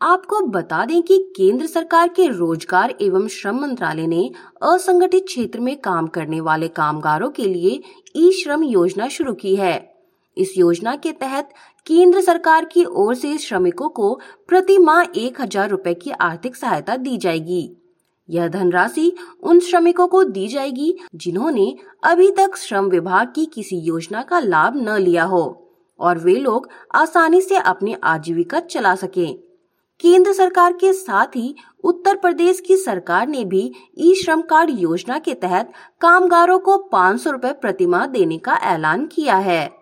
आपको बता दें कि केंद्र सरकार के रोजगार एवं श्रम मंत्रालय ने असंगठित क्षेत्र में काम करने वाले कामगारों के लिए ई श्रम योजना शुरू की है। इस योजना के तहत केंद्र सरकार की ओर से श्रमिकों को प्रति माह 1,000 रुपए की आर्थिक सहायता दी जाएगी। यह धनराशि उन श्रमिकों को दी जाएगी जिन्होंने अभी तक श्रम विभाग की किसी योजना का लाभ न लिया हो और वे लोग आसानी से अपनी आजीविका चला सकें। केंद्र सरकार के साथ ही उत्तर प्रदेश की सरकार ने भी ई श्रम कार्ड योजना के तहत कामगारों को 500 रुपए प्रति माह देने का ऐलान किया है।